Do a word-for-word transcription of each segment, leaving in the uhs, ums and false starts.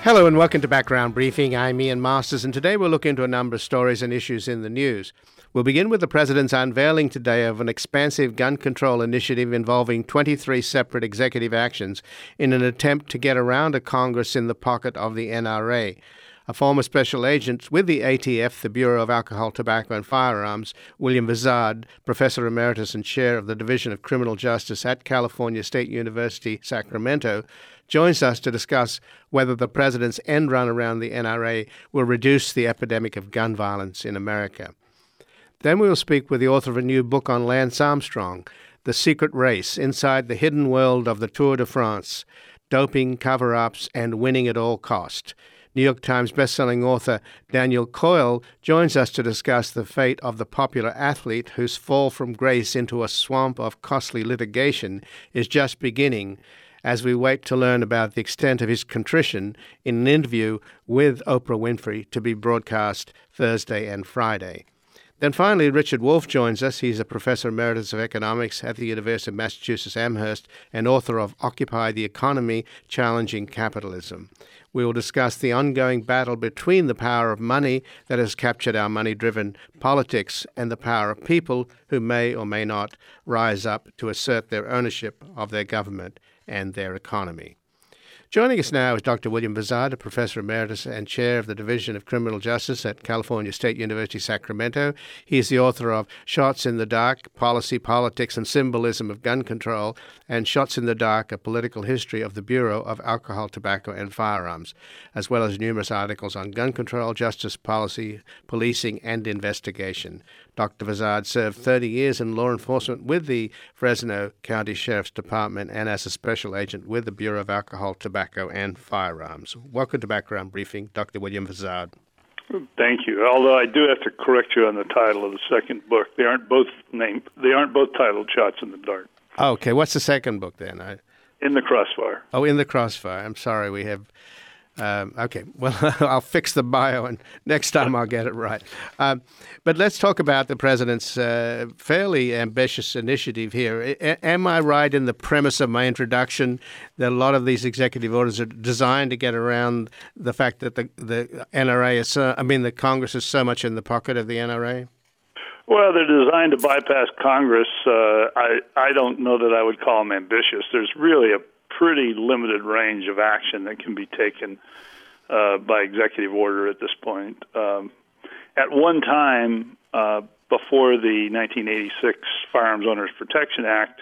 Hello and welcome to Background Briefing. I'm Ian Masters, and today we'll look into a number of stories and issues in the news. We'll begin with the President's unveiling today of an expansive gun control initiative involving twenty-three separate executive actions in an attempt to get around a Congress in the pocket of the N R A. A former special agent with the A T F, the Bureau of Alcohol, Tobacco and Firearms, William Vizard, Professor Emeritus and Chair of the Division of Criminal Justice at California State University, Sacramento, joins us to discuss whether the President's end run around the N R A will reduce the epidemic of gun violence in America. Then we will speak with the author of a new book on Lance Armstrong, The Secret Race, Inside the Hidden World of the Tour de France, Doping, Cover-Ups, and Winning at All Cost. New York Times bestselling author Daniel Coyle joins us to discuss the fate of the popular athlete whose fall from grace into a swamp of costly litigation is just beginning, as we wait to learn about the extent of his contrition in an interview with Oprah Winfrey to be broadcast Thursday and Friday. Then finally, Richard Wolff joins us. He's a professor emeritus of economics at the University of Massachusetts Amherst and author of Occupy the Economy, Challenging Capitalism. We will discuss the ongoing battle between the power of money that has captured our money-driven politics and the power of people who may or may not rise up to assert their ownership of their government and their economy. Joining us now is Doctor William Vizard, a professor emeritus and chair of the Division of Criminal Justice at California State University, Sacramento. He is the author of Shots in the Dark, Policy, Politics, and Symbolism of Gun Control, and Shots in the Dark, A Political History of the Bureau of Alcohol, Tobacco, and Firearms, as well as numerous articles on gun control, justice policy, policing, and investigation. Doctor Vizard served thirty years in law enforcement with the Fresno County Sheriff's Department and as a special agent with the Bureau of Alcohol, Tobacco, and Firearms. Welcome to Background Briefing, Doctor William Vizard. Thank you. Although I do have to correct you on the title of the second book. They aren't both named. They aren't both titled Shots in the Dark. Okay, what's the second book then? I... In the Crossfire. Oh, In the Crossfire. I'm sorry, we have... Um, okay, well, I'll fix the bio, and next time I'll get it right. Um, but let's talk about the President's uh, fairly ambitious initiative here. A- am I right in the premise of my introduction that a lot of these executive orders are designed to get around the fact that the, the N R A is so, I mean, the Congress is so much in the pocket of the N R A? Well, they're designed to bypass Congress. Uh, I, I don't know that I would call them ambitious. There's really a pretty limited range of action that can be taken uh, by executive order at this point. Um, at one time, uh, before the nineteen eighty-six Firearms Owners Protection Act,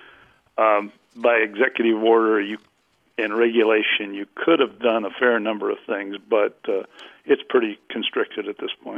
um, by executive order you, and regulation, you could have done a fair number of things, but uh, it's pretty constricted at this point.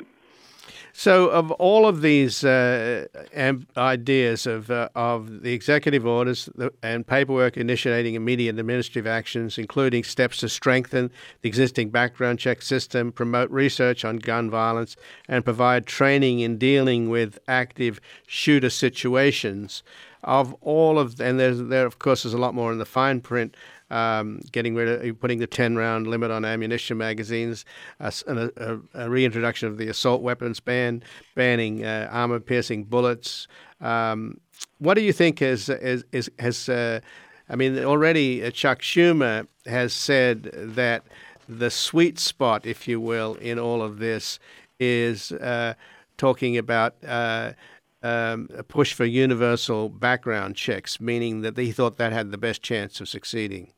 So of all of these uh, amb- ideas of uh, of the executive orders and paperwork initiating immediate administrative actions, including steps to strengthen the existing background check system, promote research on gun violence, and provide training in dealing with active shooter situations, of all of, and there's, there of course is a lot more in the fine print, Um, getting rid of, putting the ten-round limit on ammunition magazines, a, a, a reintroduction of the assault weapons ban, banning uh, armor-piercing bullets. Um, what do you think is is, is has? Uh, I mean, already uh, Chuck Schumer has said that the sweet spot, if you will, in all of this is uh, talking about. Uh, Um, a push for universal background checks, meaning that he thought that had the best chance of succeeding.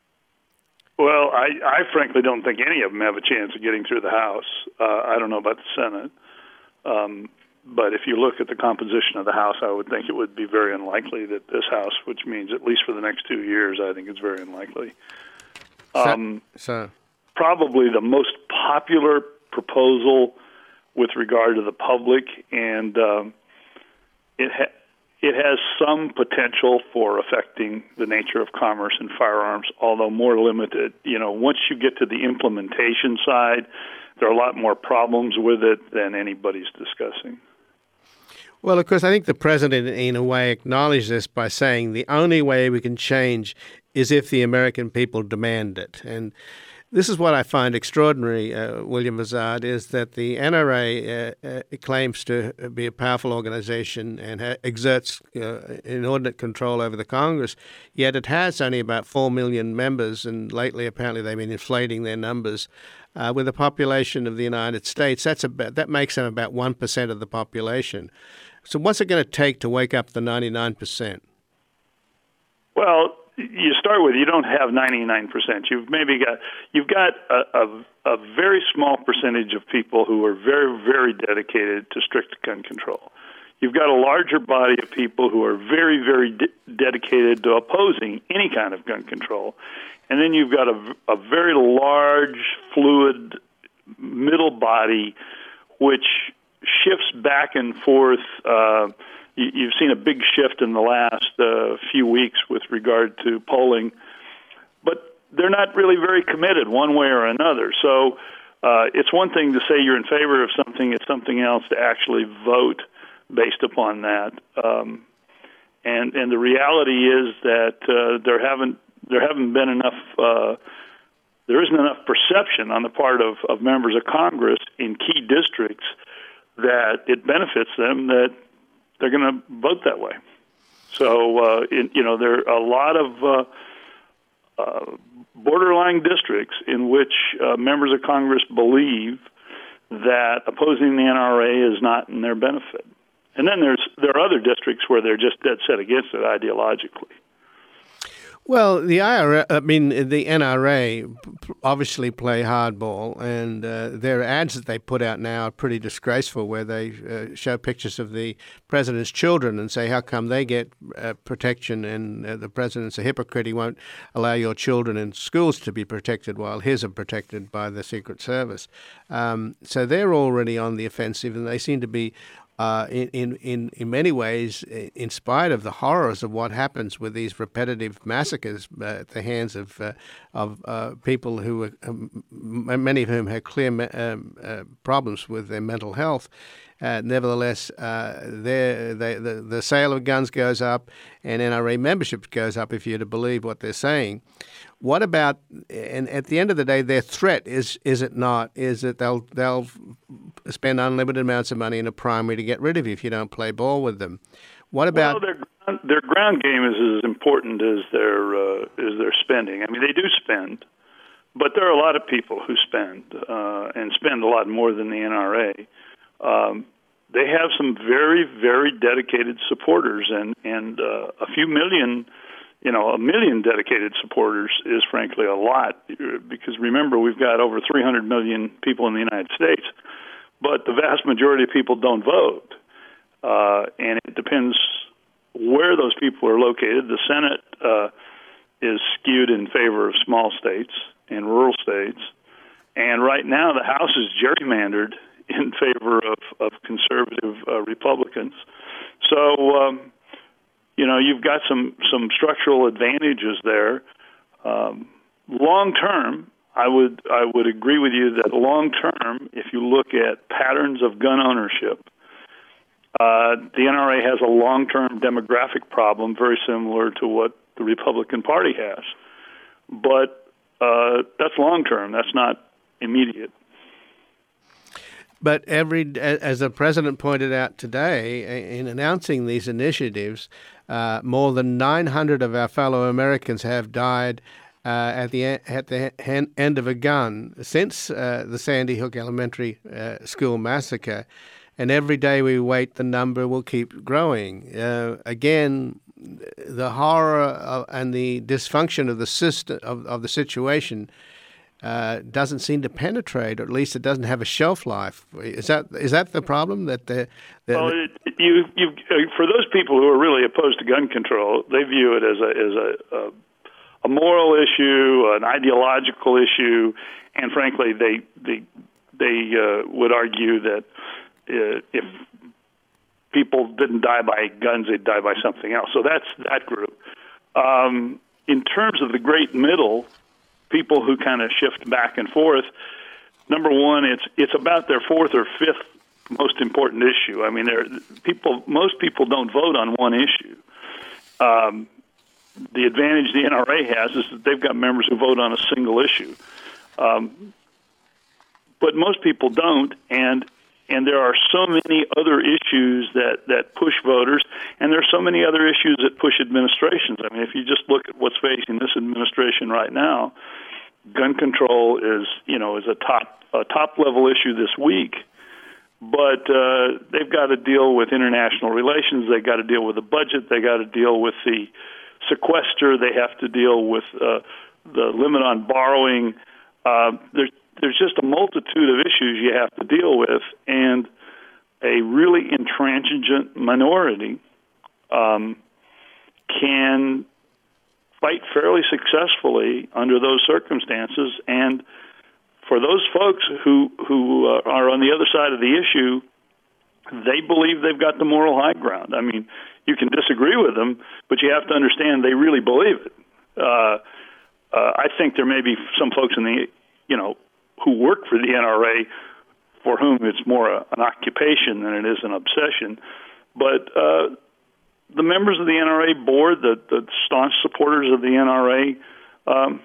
Well, I, I frankly don't think any of them have a chance of getting through the House. Uh, I don't know about the Senate. Um, but if you look at the composition of the House, I would think it would be very unlikely that this House, which means at least for the next two years, I think it's very unlikely. Um, so, so. Probably the most popular proposal with regard to the public, and um, it ha- it has some potential for affecting the nature of commerce and firearms, although more limited. You know, once you get to the implementation side, there are a lot more problems with it than anybody's discussing. Well, of course, I think the president, in a way, acknowledged this by saying the only way we can change is if the American people demand it. And This is what I find extraordinary, uh, William Azad, is that the N R A uh, uh, claims to be a powerful organization and ha- exerts uh, inordinate control over the Congress, yet it has only about four million members, and lately apparently they've been inflating their numbers. Uh, with the population of the United States, that's about, that makes them about one percent of the population. So what's it going to take to wake up the ninety-nine percent? Well, you start with you don't have ninety-nine percent. You've maybe got you've got a, a, a very small percentage of people who are very, very dedicated to strict gun control. You've got a larger body of people who are very, very de- dedicated to opposing any kind of gun control. And then you've got a, a very large, fluid middle body which shifts back and forth. Uh, you, you've seen a big shift in the last uh, few weeks with regard to polling, but they're not really very committed one way or another. So uh, it's one thing to say you're in favor of something, it's something else to actually vote based upon that. Um, and and the reality is that uh, there haven't there haven't been enough. Uh, there isn't enough perception on the part of, of members of Congress in key districts that it benefits them that they're going to vote that way. So uh, in, you know there are a lot of uh, uh, borderline districts in which uh, members of Congress believe that opposing the N R A is not in their benefit. And then there's there are other districts where they're just dead set against it ideologically. Well, the I R A, I mean, the N R A obviously play hardball, and uh, their ads that they put out now are pretty disgraceful, where they uh, show pictures of the president's children and say, how come they get uh, protection and uh, the president's a hypocrite, he won't allow your children in schools to be protected while his are protected by the Secret Service. Um, so they're already on the offensive, and they seem to be Uh, in, in, in many ways, in spite of the horrors of what happens with these repetitive massacres uh, at the hands of uh, of uh, people who, are, um, many of whom have clear um, uh, problems with their mental health, uh, nevertheless, uh, they, the, the sale of guns goes up and N R A membership goes up, if you're to believe what they're saying. What about, and at the end of the day, their threat is, is it not, is that they'll they'll spend unlimited amounts of money in a primary to get rid of you if you don't play ball with them. What about... Well, their, their ground game is as important as their, uh, as their spending. I mean, they do spend, but there are a lot of people who spend, uh, and spend a lot more than the N R A. Um, they have some very, very dedicated supporters, and, and uh, a few million... You know, a million dedicated supporters is frankly a lot, because remember, we've got over three hundred million people in the United States, but the vast majority of people don't vote. Uh, and it depends where those people are located. The Senate uh, is skewed in favor of small states and rural states. And right now, the House is gerrymandered in favor of, of conservative uh, Republicans. So, um, You know, you've got some, some structural advantages there. Um, long term, I would I would agree with you that long term, if you look at patterns of gun ownership, uh, the N R A has a long term demographic problem very similar to what the Republican Party has. But uh, that's long term. That's not immediate. But every, as the president pointed out today, in announcing these initiatives, uh, more than nine hundred of our fellow Americans have died uh, at the at the end of a gun since uh, the Sandy Hook Elementary uh, School massacre, and every day we wait, the number will keep growing. Uh, again, the horror of, and the dysfunction of the system of, of the situation Uh, doesn't seem to penetrate, or at least it doesn't have a shelf life. Is that is that the problem? That the, the well, it, you you uh, for those people who are really opposed to gun control, they view it as a as a a, a moral issue, an ideological issue, and frankly, they they they uh, would argue that uh, if people didn't die by guns, they'd die by something else. So that's that group. Um, in terms of the great middle, people who kind of shift back and forth, number one, it's it's about their fourth or fifth most important issue. I mean, there people most people don't vote on one issue. Um, the advantage the N R A has is that they've got members who vote on a single issue. Um, but most people don't, and and there are so many other issues that, that push voters, and there are so many other issues that push administrations. I mean, if you just look at what's facing this administration right now, gun control is, you know, is a top a top level issue this week. But uh, they've got to deal with international relations. They've got to deal with the budget. They got to deal with the sequester. They have to deal with uh, the limit on borrowing. Uh, there's there's just a multitude of issues you have to deal with, and a really intransigent minority um, can fight fairly successfully under those circumstances. And for those folks who who uh, are on the other side of the issue, they believe they've got the moral high ground. I mean, you can disagree with them, but you have to understand they really believe it. Uh, uh, I think there may be some folks in the, you know, who work for the N R A for whom it's more a, an occupation than it is an obsession. But uh, the members of the N R A board, the, the staunch supporters of the N R A, um,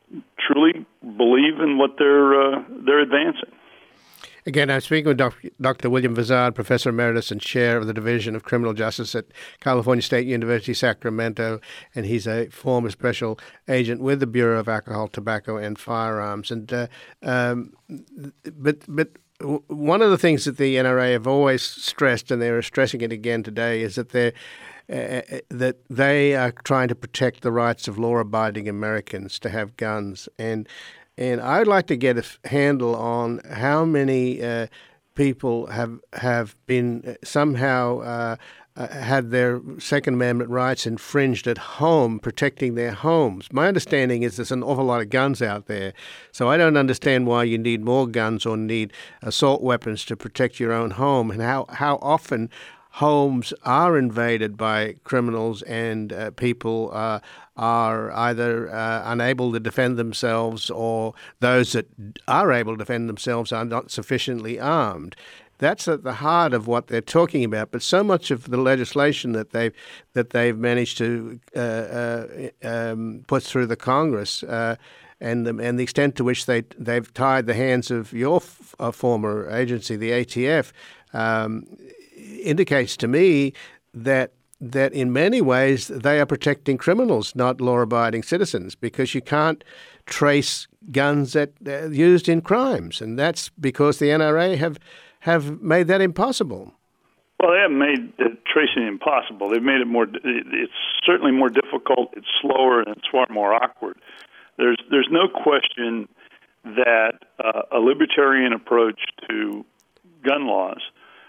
truly believe in what they're uh, they're advancing. Again, I'm speaking with Doctor William Vizard, Professor Emeritus and Chair of the Division of Criminal Justice at California State University, Sacramento, and he's a former special agent with the Bureau of Alcohol, Tobacco, and Firearms. And uh, um, but but one of the things that the N R A have always stressed, and they're stressing it again today, is that they're Uh, that they are trying to protect the rights of law-abiding Americans to have guns. And and I'd like to get a handle on how many uh, people have have been somehow uh, uh, had their Second Amendment rights infringed at home, protecting their homes. My understanding is there's an awful lot of guns out there, so I don't understand why you need more guns or need assault weapons to protect your own home, and how, how often homes are invaded by criminals, and uh, people uh, are either uh, unable to defend themselves, or those that are able to defend themselves are not sufficiently armed. That's at the heart of what they're talking about. But so much of the legislation that they've that they've managed to uh, uh, um, put through the Congress, uh, and the, and the extent to which they they've tied the hands of your f- uh, former agency, the A T F. Um, indicates to me that that in many ways they are protecting criminals, not law-abiding citizens, because you can't trace guns that uh, used in crimes, and that's because the N R A have have made that impossible. Well, they haven't made uh, tracing impossible. They've made it more. It's certainly more difficult. It's slower, and it's far more awkward. There's there's no question that uh, a libertarian approach to gun laws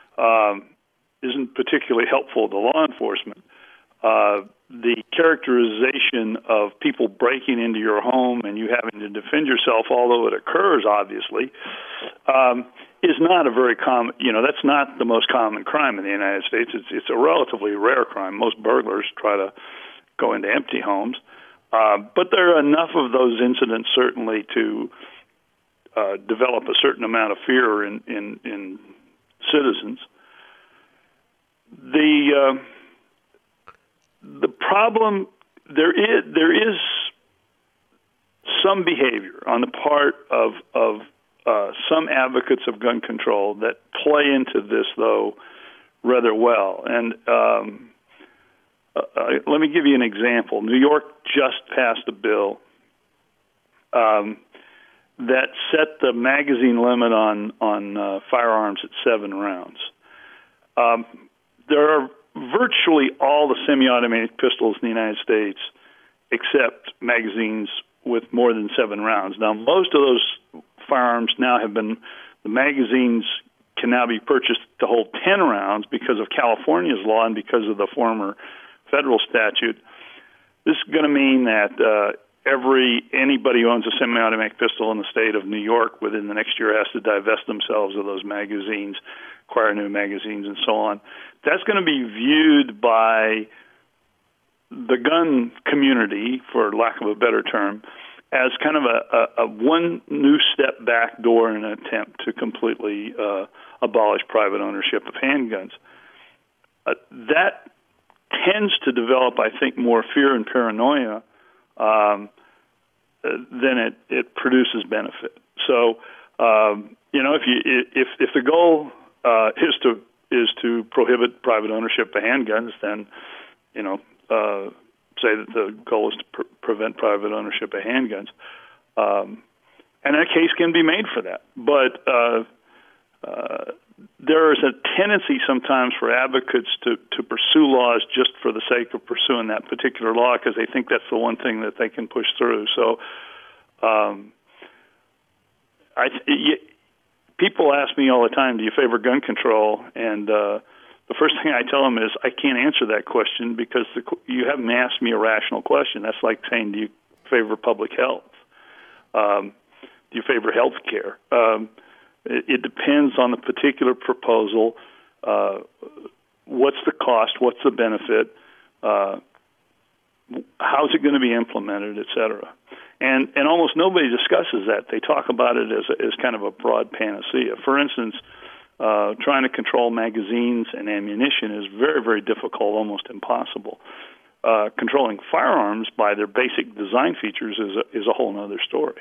Um, isn't particularly helpful to law enforcement. Uh, the characterization of people breaking into your home and you having to defend yourself, although it occurs, obviously, um, is not a very common, you know, that's not the most common crime in the United States. It's, it's a relatively rare crime. Most burglars try to go into empty homes. Uh, but there are enough of those incidents, certainly, to uh, develop a certain amount of fear in, in, in citizens. The uh, the problem there is there is some behavior on the part of of uh, some advocates of gun control that play into this, though, rather well. And um, uh, let me give you an example. New York just passed a bill um, that set the magazine limit on on uh, firearms at seven rounds. Um, there are virtually all the semi-automatic pistols in the United States except magazines with more than seven rounds. Now, most of those firearms now have been, the magazines can now be purchased to hold ten rounds because of California's law and because of the former federal statute. This is going to mean that uh, every anybody who owns a semi-automatic pistol in the state of New York within the next year has to divest themselves of those magazines, acquire new magazines, and so on. That's going to be viewed by the gun community, for lack of a better term, as kind of a, a, a one new step back door in an attempt to completely uh, abolish private ownership of handguns. Uh, that tends to develop, I think, more fear and paranoia um, then it, it produces benefit. So, um, you know, if you if if the goal uh, is to is to prohibit private ownership of handguns, then, you know, uh, say that the goal is to pr- prevent private ownership of handguns, um, and a case can be made for that. But uh, uh, there is a tendency sometimes for advocates to, to pursue laws just for the sake of pursuing that particular law because they think that's the one thing that they can push through. So um, I, y- people ask me all the time, do you favor gun control? And uh, the first thing I tell them is I can't answer that question because the, you haven't asked me a rational question. That's like saying, do you favor public health? Um, do you favor health care? Um, it, it depends on the particular proposal. Uh, what's the cost? What's the benefit? Uh, how's it going to be implemented, et cetera? And and almost nobody discusses that. They talk about it as a, as kind of a broad panacea. For instance, uh, trying to control magazines and ammunition is very, very difficult, almost impossible. Uh, controlling firearms by their basic design features is a, is a whole other story.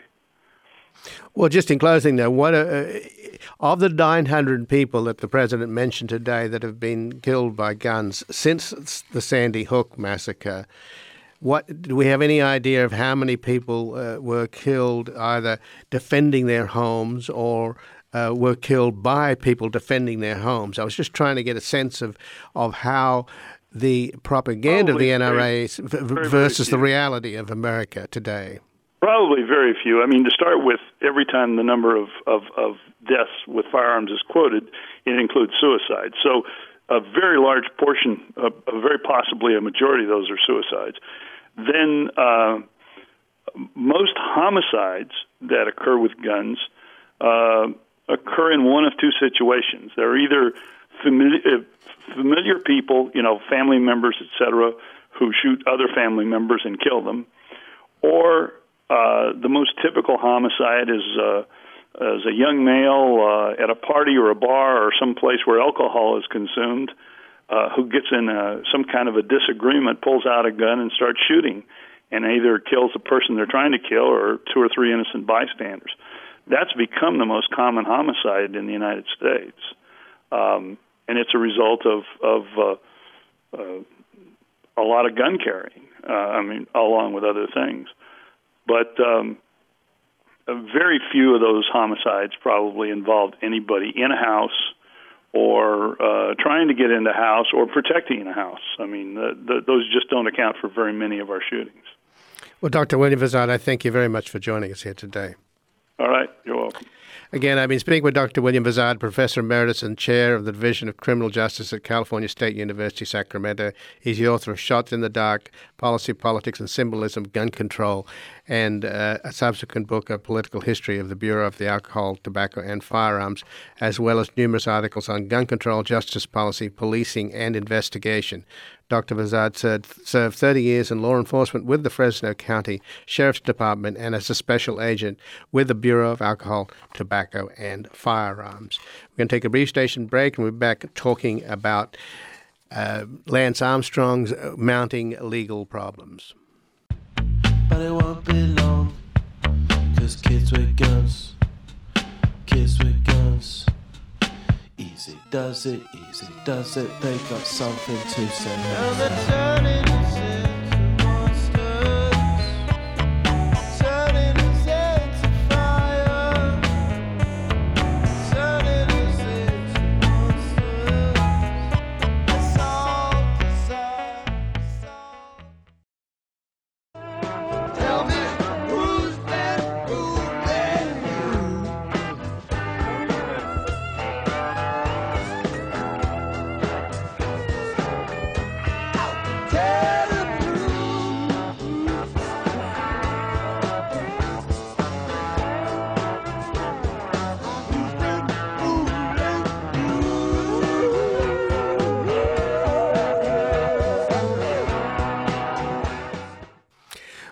Well, just in closing, though, what uh, of the nine hundred people that the president mentioned today that have been killed by guns since the Sandy Hook massacre, what do we have any idea of how many people uh, were killed either defending their homes or uh, were killed by people defending their homes? I was just trying to get a sense of of how the propaganda Probably of the N R A very, v- very, versus very the reality of America today. Probably very few. I mean, to start with, every time the number of, of, of deaths with firearms is quoted, it includes suicides. So a very large portion, uh, very possibly a majority of those are suicides. Then uh, most homicides that occur with guns uh, occur in one of two situations. They're either familiar, familiar people, you know, family members, et cetera, who shoot other family members and kill them, or Uh, the most typical homicide is uh, as a young male uh, at a party or a bar or some place where alcohol is consumed uh, who gets in a, some kind of a disagreement, pulls out a gun and starts shooting, and either kills the person they're trying to kill or two or three innocent bystanders. That's become the most common homicide in the United States, um, and it's a result of, of uh, uh, a lot of gun carrying, uh, I mean, along with other things. But um, very few of those homicides probably involved anybody in a house or uh, trying to get into a house or protecting a house. I mean, the, the, those just don't account for very many of our shootings. Well, Doctor William Vazad, I thank you very much for joining us here today. All right. You're welcome. Again, I've been speaking with Doctor William Vazad, Professor Emeritus and Chair of the Division of Criminal Justice at California State University, Sacramento. He's the author of Shots in the Dark, Policy, Politics, and Symbolism, Gun Control, and uh, a subsequent book, A Political History of the Bureau of the Alcohol, Tobacco, and Firearms, as well as numerous articles on gun control, justice policy, policing, and investigation. Doctor Vazad served thirty years in law enforcement with the Fresno County Sheriff's Department and as a special agent with the Bureau of Alcohol, Tobacco, and Firearms. We're going to take a brief station break, and we'll be back talking about uh, Lance Armstrong's mounting legal problems. But it won't be long, 'cause kids with guns, kids with guns. Easy does it, easy does it, they got something to say. Now they're turning us into monsters, turning us into fire, turning us into monsters. That's all desire, tell me who's been fooling you? Tell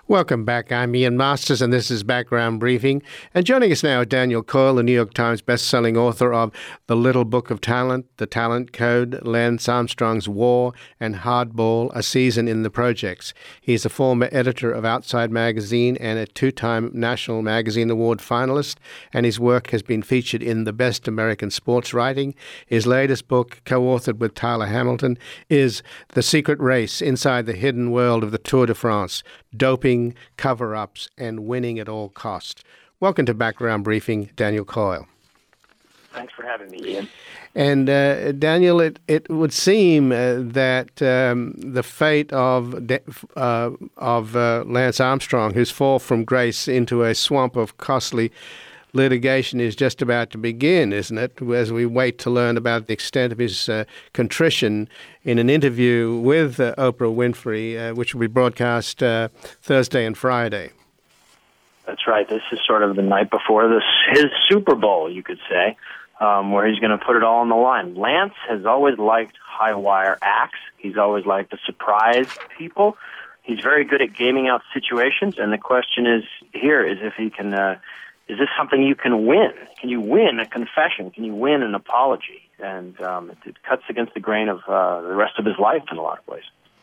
Welcome back. I'm Ian Masters, and this is Background Briefing. And joining us now is Daniel Coyle, the New York Times bestselling author of The Little Book of Talent, The Talent Code, Lance Armstrong's War, and Hardball, A Season in the Projects. He's a former editor of Outside Magazine and a two-time National Magazine Award finalist, and his work has been featured in The Best American Sports Writing. His latest book, co-authored with Tyler Hamilton, is The Secret Race, Inside the Hidden World of the Tour de France, Doping, Cover-Ups, and Winning at All Cost. Welcome to Background Briefing, Daniel Coyle. Thanks for having me, Ian. And uh, Daniel, it, it would seem uh, that um, the fate of uh, of uh, Lance Armstrong, whose fall from grace into a swamp of costly litigation is just about to begin, isn't it? As we wait to learn about the extent of his uh, contrition in an interview with uh, Oprah Winfrey, uh, which will be broadcast uh, Thursday and Friday. That's right. This is sort of the night before this his Super Bowl, you could say, um, where he's going to put it all on the line. Lance has always liked high-wire acts. He's always liked to surprise people. He's very good at gaming out situations, and the question is here is if he can... Uh, Is this something you can win? Can you win a confession? Can you win an apology? And um, it, it cuts against the grain of uh, the rest of his life in a lot of ways.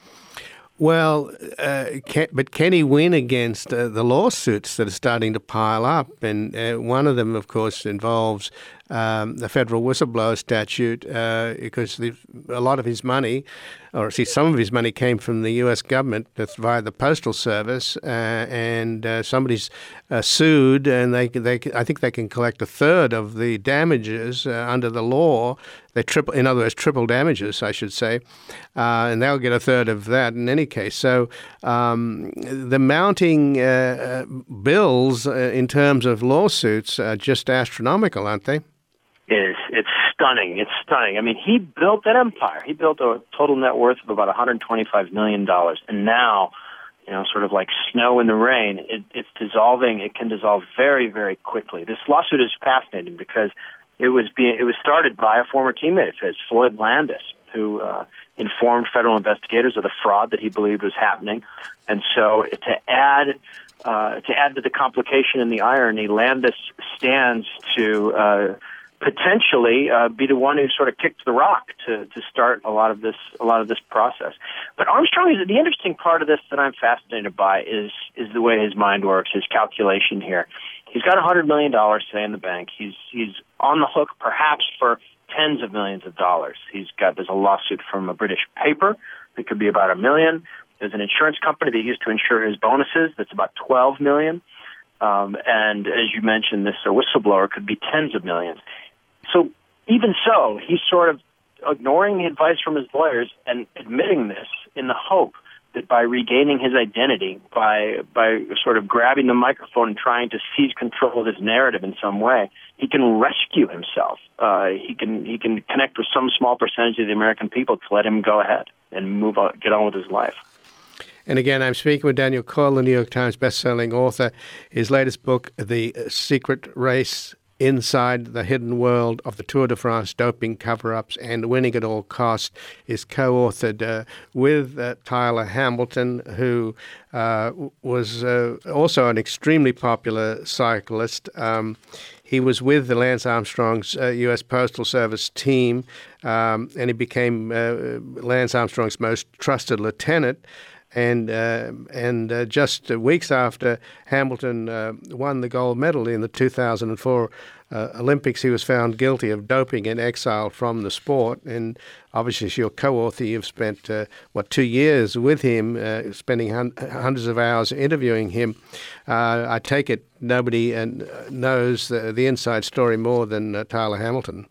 Well, uh, can, but can he win against uh, the lawsuits that are starting to pile up? And uh, one of them, of course, involves um, the federal whistleblower statute, uh, because the, a lot of his money, or see, some of his money came from the U S government via the Postal Service, uh, and uh, somebody's uh, sued, and they they I think they can collect a third of the damages uh, under the law. They triple, in other words, triple damages, I should say, uh, and they'll get a third of that in any case. So um, the mounting uh, bills uh, in terms of lawsuits are just astronomical, aren't they? It is. It's stunning. It's stunning. I mean, he built an empire. He built a total net worth of about one hundred twenty-five million dollars, and now, you know, sort of like snow in the rain, it, it's dissolving. It can dissolve very, very quickly. This lawsuit is fascinating because It was being, it was started by a former teammate of his, Floyd Landis, who uh, informed federal investigators of the fraud that he believed was happening. And so to add uh, to add to the complication and the irony, Landis stands to uh, potentially uh, be the one who sort of kicked the rock to, to start a lot of this a lot of this process. But Armstrong is the interesting part of this that I'm fascinated by is is the way his mind works, his calculation here. He's got one hundred million dollars, say, in the bank. He's he's on the hook perhaps for tens of millions of dollars. He's got, there's a lawsuit from a British paper that could be about a million. There's an insurance company that used to insure his bonuses that's about twelve million. Um, and as you mentioned, this uh, whistleblower could be tens of millions. So even so, he's sort of ignoring the advice from his lawyers and admitting this in the hope that by regaining his identity, by by sort of grabbing the microphone and trying to seize control of his narrative in some way, he can rescue himself. Uh, he can he can connect with some small percentage of the American people to let him go ahead and move on, get on with his life. And again, I'm speaking with Daniel Coyle, the New York Times bestselling author. His latest book, The Secret Race, Inside the Hidden World of the Tour de France, Doping, Cover-Ups, and Winning at All Costs, is co-authored uh, with uh, Tyler Hamilton, who uh, was uh, also an extremely popular cyclist. Um, he was with the Lance Armstrong's uh, U S Postal Service team, um, and he became uh, Lance Armstrong's most trusted lieutenant. And uh, and uh, just weeks after Hamilton uh, won the gold medal in the two thousand four uh, Olympics, he was found guilty of doping and exiled from the sport. And obviously, as your co-author, you've spent, uh, what, two years with him, uh, spending hun- hundreds of hours interviewing him. Uh, I take it nobody uh, knows the, the inside story more than uh, Tyler Hamilton.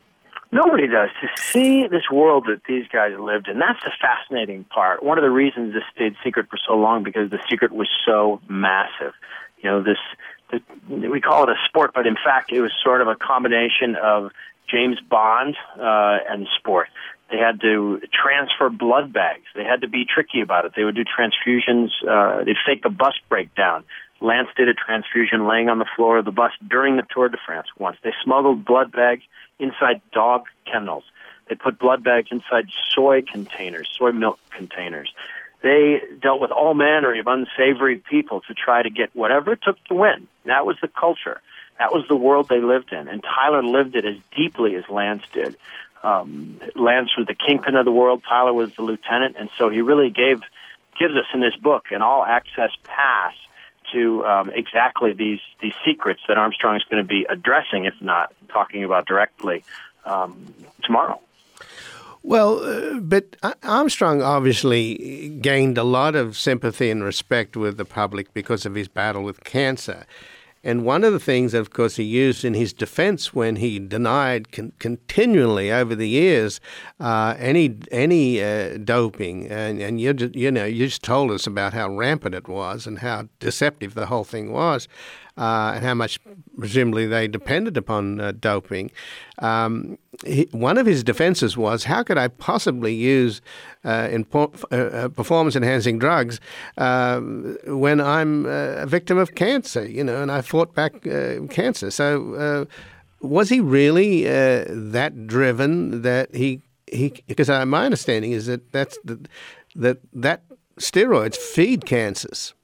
Nobody does. To see this world that these guys lived in, that's the fascinating part. One of the reasons this stayed secret for so long, because the secret was so massive. You know, this, the, we call it a sport, but in fact it was sort of a combination of James Bond uh, and sport. They had to transfer blood bags. They had to be tricky about it. They would do transfusions. Uh, they'd fake a bus breakdown. Lance did a transfusion laying on the floor of the bus during the Tour de France once. They smuggled blood bags inside dog kennels. They put blood bags inside soy containers, soy milk containers. They dealt with all manner of unsavory people to try to get whatever it took to win. That was the culture. That was the world they lived in. And Tyler lived it as deeply as Lance did. Um, Lance was the kingpin of the world. Tyler was the lieutenant. And so he really gave gives us in this book an all-access pass to um, exactly these, these secrets that Armstrong is going to be addressing, if not talking about directly, um, tomorrow. Well, uh, but Armstrong obviously gained a lot of sympathy and respect with the public because of his battle with cancer. And one of the things that, of course, he used in his defense when he denied con- continually over the years uh, any any uh, doping, and, and you you know you just told us about how rampant it was and how deceptive the whole thing was, uh, and how much presumably they depended upon uh, doping. Um, he, one of his defenses was, how could I possibly use uh, in po- uh, performance-enhancing drugs uh, when I'm uh, a victim of cancer, you know, and I fought back uh, cancer. So uh, was he really uh, that driven that he, he because uh, my understanding is that that's the, that, that steroids feed cancers.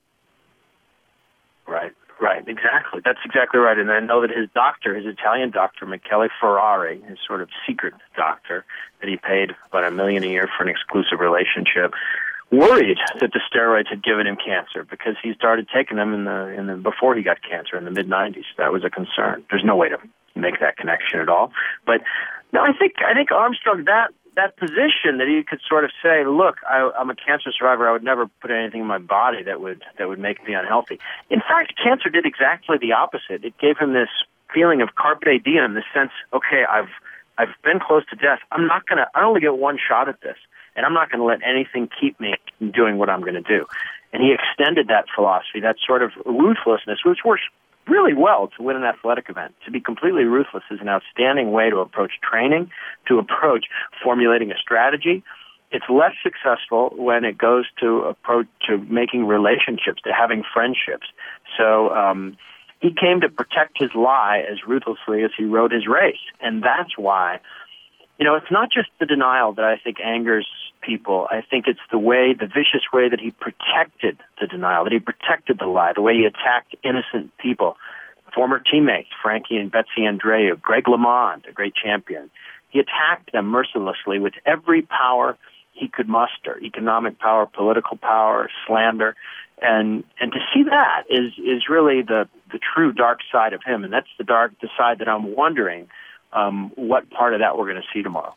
Right. Right, exactly. That's exactly right. And I know that his doctor, his Italian doctor, Michele Ferrari, his sort of secret doctor that he paid about a million a year for an exclusive relationship, worried that the steroids had given him cancer because he started taking them in the in the before he got cancer in the mid nineties. That was a concern. There's no way to make that connection at all. But no, I think I think Armstrong that. that position that he could sort of say, look, I, I'm a cancer survivor. I would never put anything in my body that would that would make me unhealthy. In fact, cancer did exactly the opposite. It gave him this feeling of carpe diem, the sense, okay, I've I've been close to death. I'm not going to, I only get one shot at this, and I'm not going to let anything keep me from doing what I'm going to do. And he extended that philosophy, that sort of ruthlessness, which works really well to win an athletic event. To be completely ruthless is an outstanding way to approach training, to approach formulating a strategy. It's less successful when it goes to approach to making relationships, to having friendships. So um, he came to protect his lie as ruthlessly as he rode his race. And that's why, you know, it's not just the denial that I think angers people. I think it's the way, the vicious way that he protected the denial, that he protected the lie, the way he attacked innocent people, former teammates, Frankie and Betsy Andreu, Greg LeMond, a great champion. He attacked them mercilessly with every power he could muster, economic power, political power, slander. And and to see that is is really the, the true dark side of him. And that's the dark the side that I'm wondering um, what part of that we're going to see tomorrow.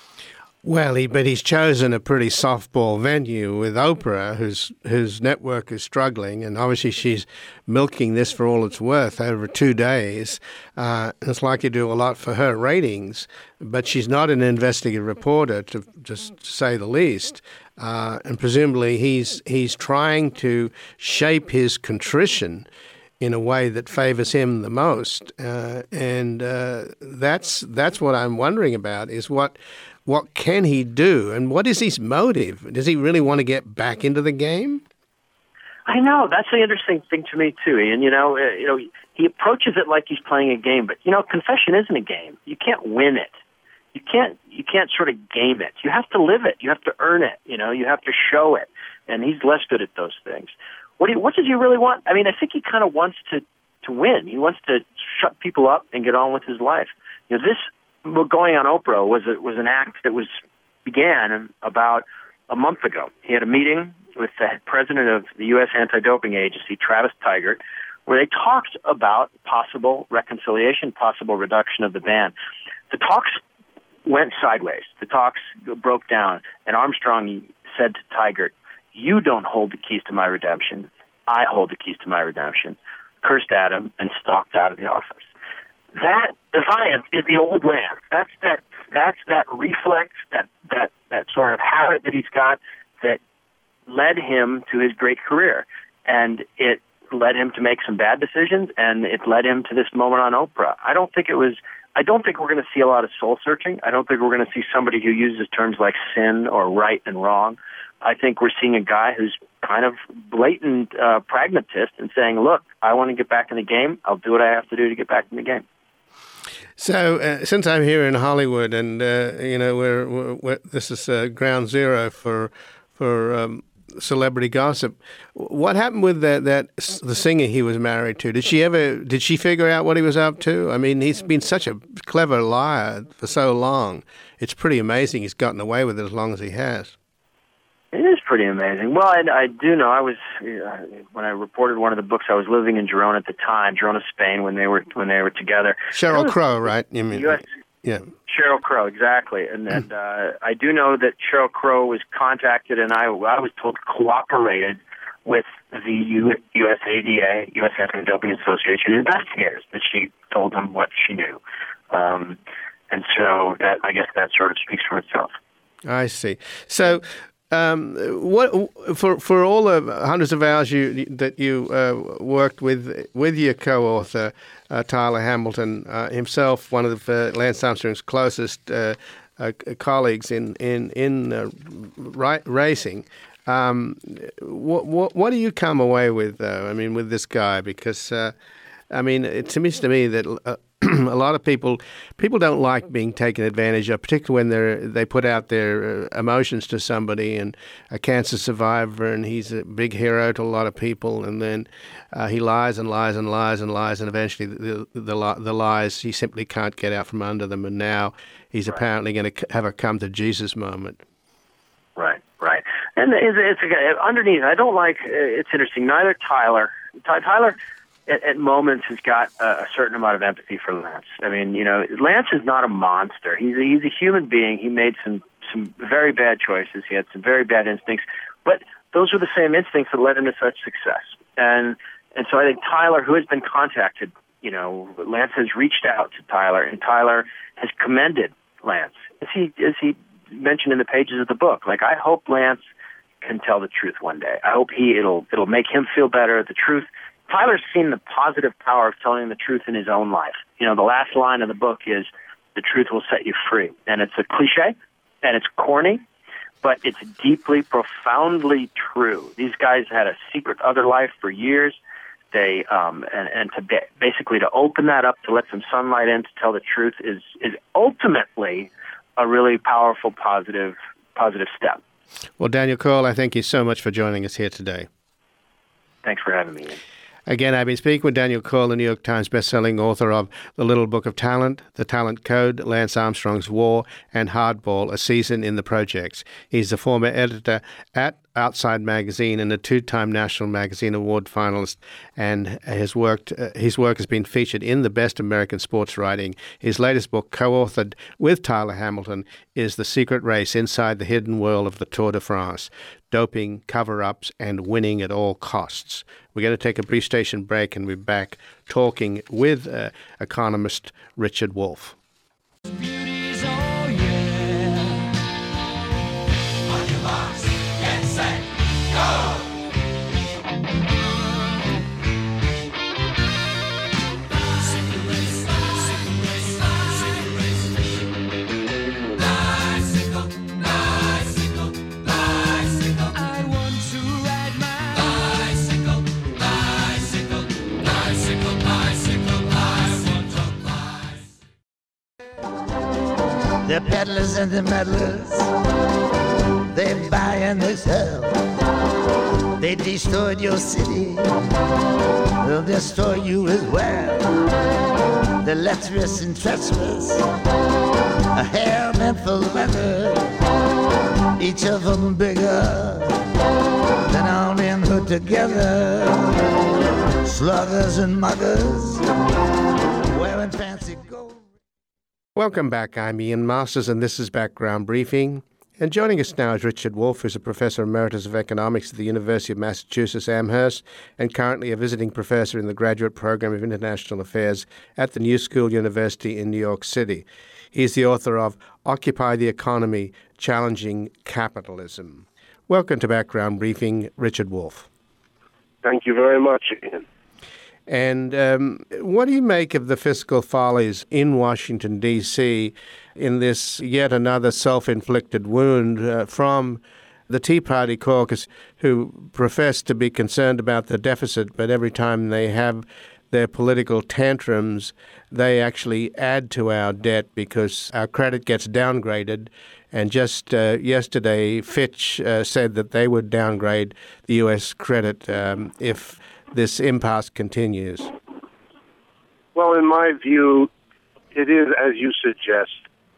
Well, he, but he's chosen a pretty softball venue with Oprah, whose whose network is struggling, and obviously she's milking this for all it's worth over two days. Uh, it's likely to do a lot for her ratings, but she's not an investigative reporter, to just to say the least. Uh, and presumably he's he's trying to shape his contrition in a way that favors him the most, uh, and uh, that's that's what I'm wondering about, is what. What can he do, and what is his motive? Does he really want to get back into the game? I know, that's the interesting thing to me too. And you know, uh, you know, he approaches it like he's playing a game, but you know, confession isn't a game. You can't win it. You can't. You can't sort of game it. You have to live it. You have to earn it. You know, you have to show it. And he's less good at those things. What do you, What does he really want? I mean, I think he kind of wants to to win. He wants to shut people up and get on with his life. You know, this. Going on Oprah was a, was an act that was began about a month ago. He had a meeting with the president of the U S Anti-Doping Agency, Travis Tygart, where they talked about possible reconciliation, possible reduction of the ban. The talks went sideways. The talks broke down, and Armstrong said to Tygart, "You don't hold the keys to my redemption. I hold the keys to my redemption," cursed at him, and stalked out of the office. That defiance is the old man. That's that. That's that reflex, that that that sort of habit that he's got that led him to his great career, and it led him to make some bad decisions, and it led him to this moment on Oprah. I don't think it was. I don't think we're going to see a lot of soul searching. I don't think we're going to see somebody who uses terms like sin or right and wrong. I think we're seeing a guy who's kind of blatant uh, pragmatist and saying, "Look, I want to get back in the game. I'll do what I have to do to get back in the game." So, uh, since I'm here in Hollywood, and uh, you know, we're, we're, we're this is uh, ground zero for for um, celebrity gossip. What happened with that, that the singer he was married to? Did she ever, did she figure out what he was up to? I mean, he's been such a clever liar for so long. It's pretty amazing he's gotten away with it as long as he has. It is pretty amazing. Well, I, I do know. I was uh, when I reported one of the books. I was living in Girona at the time, Girona, Spain, when they were when they were together. Sheryl Crow, right? You mean? U S Yeah. Sheryl Crow, exactly. And and uh, I do know that Sheryl Crow was contacted, and I I was told cooperated with the U, USADA, U S Anti-Doping Association investigators. That she told them what she knew, um, and so that I guess that sort of speaks for itself. I see. So. Um, what for for all the hundreds of hours you that you uh, worked with with your co-author uh, Tyler Hamilton uh, himself, one of uh, Lance Armstrong's closest uh, uh, colleagues in in in uh, ri- racing. Um, what what what do you come away with though? I mean, with this guy, because uh, I mean, it seems to me that. Uh, A lot of people people don't like being taken advantage of, particularly when they they put out their uh, emotions to somebody, and a cancer survivor, and he's a big hero to a lot of people, and then uh, he lies and lies and lies and lies, and eventually the, the the the lies he simply can't get out from under them, and now he's right. apparently going to have a come to Jesus moment. Right, right, and it's, it's underneath. I don't like. It's interesting. Neither Tyler, Ty, Tyler. At, at moments has got a, a certain amount of empathy for Lance. I mean, you know, Lance is not a monster. He's a, he's a human being. He made some, some very bad choices. He had some very bad instincts, but those were the same instincts that led him to such success. And and so I think Tyler, who has been contacted, you know, Lance has reached out to Tyler, and Tyler has commended Lance, as he as he mentioned in the pages of the book. Like, I hope Lance can tell the truth one day. I hope he it'll it'll make him feel better. The truth. Tyler's seen the positive power of telling the truth in his own life. You know, the last line of the book is, "The truth will set you free." And it's a cliche, and it's corny, but it's deeply, profoundly true. These guys had a secret other life for years. They um, and, and to be, basically to open that up, to let some sunlight in, to tell the truth is is ultimately a really powerful, positive, positive step. Well, Daniel Cole, I thank you so much for joining us here today. Thanks for having me. Again, I've been speaking with Daniel Cole, the New York Times bestselling author of The Little Book of Talent, The Talent Code, Lance Armstrong's War, and Hardball, A Season in the Projects. He's the former editor at Outside Magazine and a two-time National Magazine Award finalist, and has worked. Uh, his work has been featured in the Best American Sports Writing. His latest book, co-authored with Tyler Hamilton, is The Secret Race: Inside the Hidden World of the Tour de France. Doping, cover-ups, and winning at all costs. We're going to take a brief station break, and we're back talking with uh, economist Richard Wolff. Beauty's, oh yeah. On your marks, get set, go! The peddlers and the meddlers, they buy and they sell. They destroyed your city, they'll destroy you as well. The lecherous and treacherous, a hair meant for leather, each of them bigger than all them put together. Sluggers and muggers, wearing fancy gold. Welcome back. I'm Ian Masters, and this is Background Briefing. And joining us now is Richard Wolff, who's a Professor Emeritus of Economics at the University of Massachusetts Amherst and currently a visiting professor in the Graduate Program of International Affairs at the New School University in New York City. He's the author of Occupy the Economy, Challenging Capitalism. Welcome to Background Briefing, Richard Wolff. Thank you very much, Ian. And um, what do you make of the fiscal follies in Washington, D C, in this yet another self-inflicted wound uh, from the Tea Party caucus, who profess to be concerned about the deficit, but every time they have their political tantrums, they actually add to our debt because our credit gets downgraded. And just uh, yesterday, Fitch uh, said that they would downgrade the U S credit um, if this impasse continues. Well, in my view, it is, as you suggest,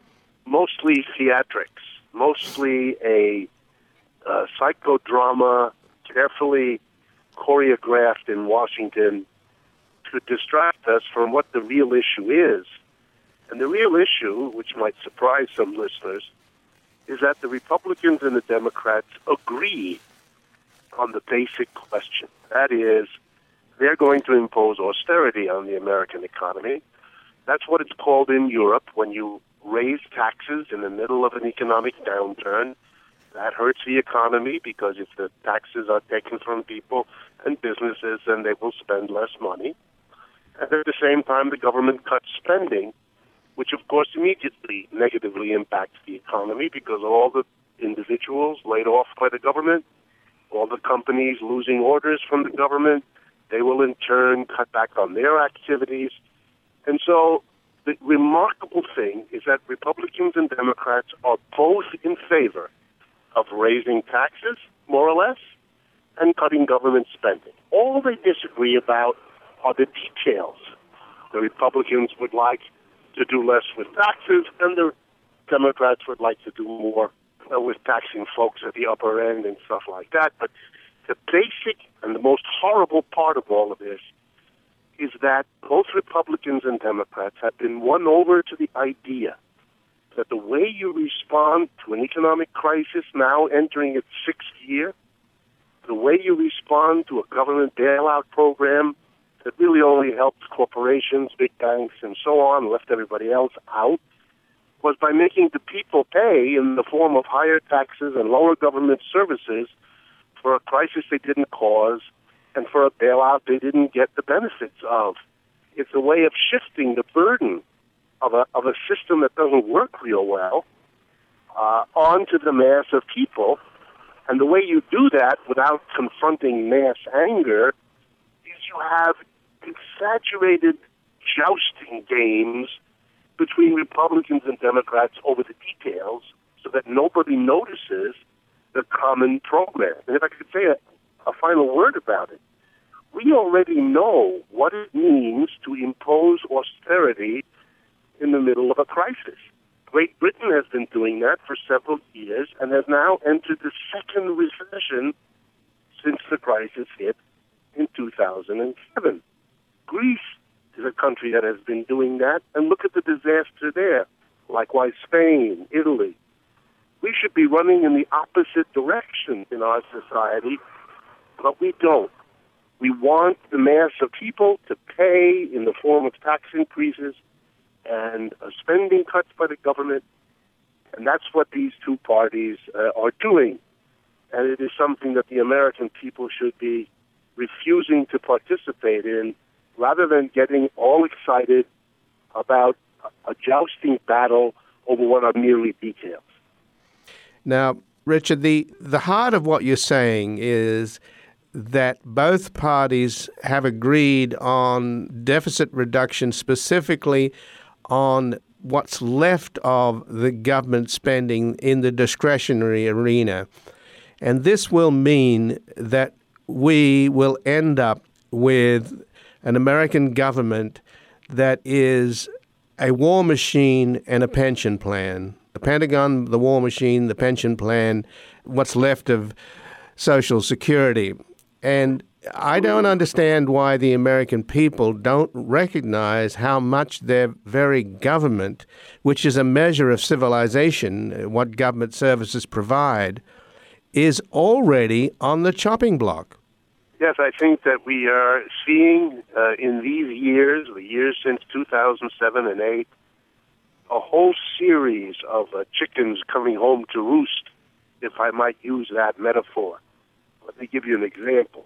mostly theatrics, mostly a uh, psychodrama carefully choreographed in Washington to distract us from what the real issue is. And the real issue, which might surprise some listeners, is that the Republicans and the Democrats agree on the basic question. That is, they're going to impose austerity on the American economy. That's what it's called in Europe when you raise taxes in the middle of an economic downturn. That hurts the economy because if the taxes are taken from people and businesses, then they will spend less money. And at the same time, the government cuts spending, which of course immediately negatively impacts the economy because of all the individuals laid off by the government, all the companies losing orders from the government. They will in turn cut back on their activities. And so the remarkable thing is that Republicans and Democrats are both in favor of raising taxes, more or less, and cutting government spending. All they disagree about are the details. The Republicans would like to do less with taxes, and the Democrats would like to do more uh, with taxing folks at the upper end and stuff like that. But the basic and the most horrible part of all of this is that both Republicans and Democrats have been won over to the idea that the way you respond to an economic crisis now entering its sixth year, the way you respond to a government bailout program that really only helped corporations, big banks, and so on, left everybody else out, was by making the people pay in the form of higher taxes and lower government services for a crisis they didn't cause and for a bailout they didn't get the benefits of. It's a way of shifting the burden of a of a system that doesn't work real well uh, onto the mass of people. And the way you do that without confronting mass anger is you have exaggerated jousting games between Republicans and Democrats over the details so that nobody notices the common program. And if I could say a, a final word about it, we already know what it means to impose austerity in the middle of a crisis. Great Britain has been doing that for several years and has now entered the second recession since the crisis hit in two thousand seven. Greece is a country that has been doing that, and look at the disaster there. Likewise, Spain, Italy. We should be running in the opposite direction in our society, but we don't. We want the mass of people to pay in the form of tax increases and uh, spending cuts by the government, and that's what these two parties uh, are doing. And it is something that the American people should be refusing to participate in, rather than getting all excited about a jousting battle over what are merely details. Now, Richard, the, the heart of what you're saying is that both parties have agreed on deficit reduction, specifically on what's left of the government spending in the discretionary arena. And this will mean that we will end up with an American government that is a war machine and a pension plan. The Pentagon, the war machine, the pension plan, what's left of Social Security. And I don't understand why the American people don't recognize how much their very government, which is a measure of civilization, what government services provide, is already on the chopping block. Yes, I think that we are seeing uh, in these years, the years since two thousand seven and eight, a whole series of uh, chickens coming home to roost, if I might use that metaphor. Let me give you an example.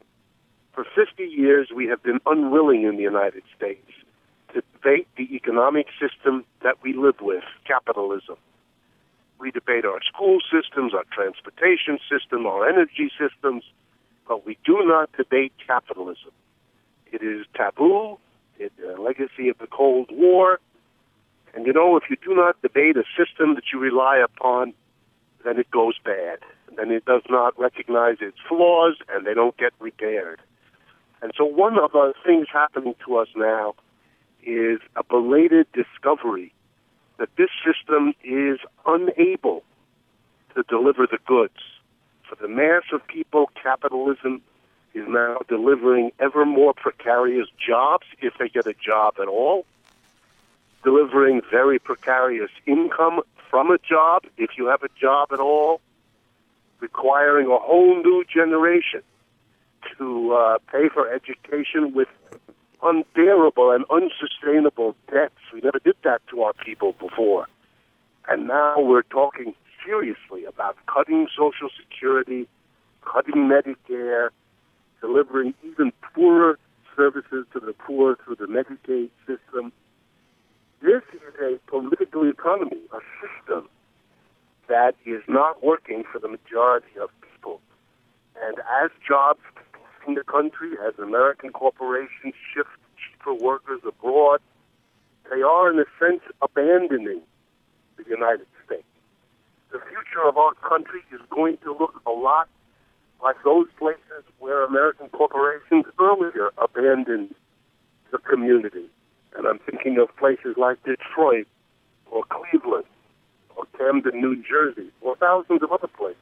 For fifty years, we have been unwilling in the United States to debate the economic system that we live with, capitalism. We debate our school systems, our transportation system, our energy systems, but we do not debate capitalism. It is taboo. It's a legacy of the Cold War. And, you know, if you do not debate a system that you rely upon, then it goes bad. Then it does not recognize its flaws, and they don't get repaired. And so one of the things happening to us now is a belated discovery that this system is unable to deliver the goods. For the mass of people, capitalism is now delivering ever more precarious jobs, if they get a job at all, delivering very precarious income from a job, if you have a job at all, requiring a whole new generation to uh, pay for education with unbearable and unsustainable debts. We never did that to our people before. And now we're talking seriously about cutting Social Security, cutting Medicare, delivering even poorer services to the poor through the Medicaid system. This is a political economy, a system that is not working for the majority of people. And as jobs in the country, as American corporations shift cheaper workers abroad, they are, in a sense, abandoning the United States. The future of our country is going to look a lot like those places where American corporations earlier abandoned the community. And I'm thinking of places like Detroit or Cleveland or Camden, New Jersey, or thousands of other places.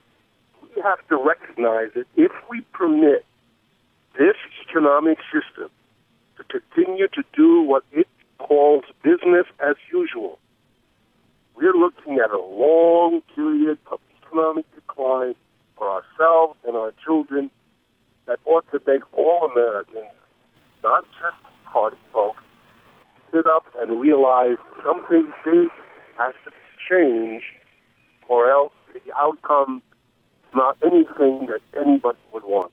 We have to recognize that if we permit this economic system to continue to do what it calls business as usual, we're looking at a long period of economic decline for ourselves and our children that ought to make all Americans, not just party folks, sit up and realize something big has to change, or else the outcome is not anything that anybody would want.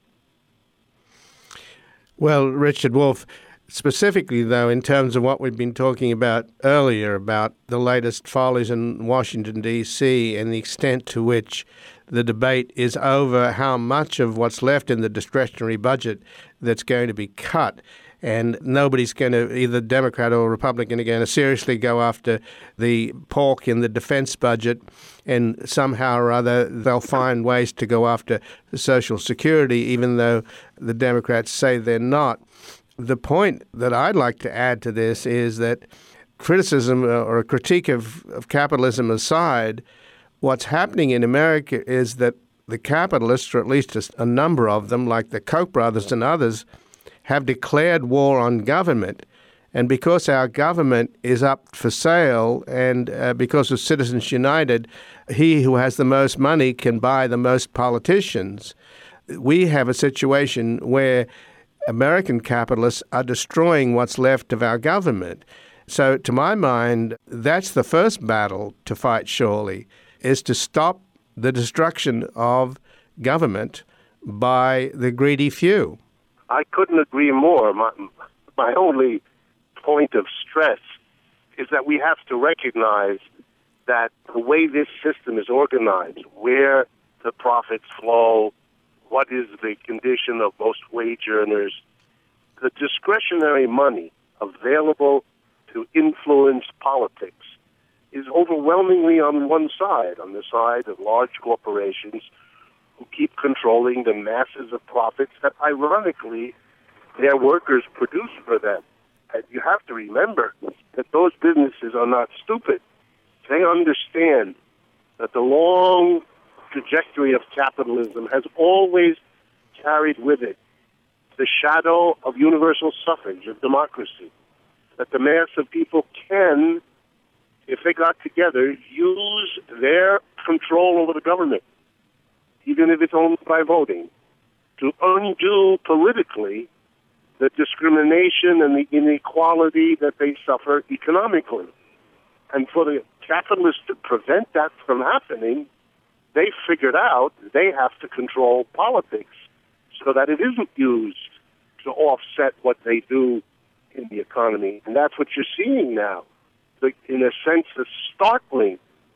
Well, Richard Wolff, specifically, though, in terms of what we've been talking about earlier, about the latest follies in Washington, D C, and the extent to which the debate is over how much of what's left in the discretionary budget that's going to be cut. And nobody's going to, either Democrat or Republican, are going to seriously go after the pork in the defense budget, and somehow or other they'll find ways to go after Social Security, even though the Democrats say they're not. The point that I'd like to add to this is that criticism or a critique of, of capitalism aside, what's happening in America is that the capitalists, or at least a, a number of them, like the Koch brothers and others, have declared war on government. And because our government is up for sale, and uh, because of Citizens United, he who has the most money can buy the most politicians, we have a situation where American capitalists are destroying what's left of our government. So to my mind, that's the first battle to fight, surely, is to stop the destruction of government by the greedy few. I couldn't agree more. My, my only point of stress is that we have to recognize that the way this system is organized, where the profits flow, what is the condition of most wage earners, the discretionary money available to influence politics is overwhelmingly on one side, on the side of large corporations who keep controlling the masses of profits that, ironically, their workers produce for them. And you have to remember that those businesses are not stupid. They understand that the long trajectory of capitalism has always carried with it the shadow of universal suffrage, of democracy, that the mass of people can, if they got together, use their control over the government, even if it's only by voting, to undo politically the discrimination and the inequality that they suffer economically. And for the capitalists to prevent that from happening, they figured out they have to control politics so that it isn't used to offset what they do in the economy. And that's what you're seeing now. The, in a sense, the startling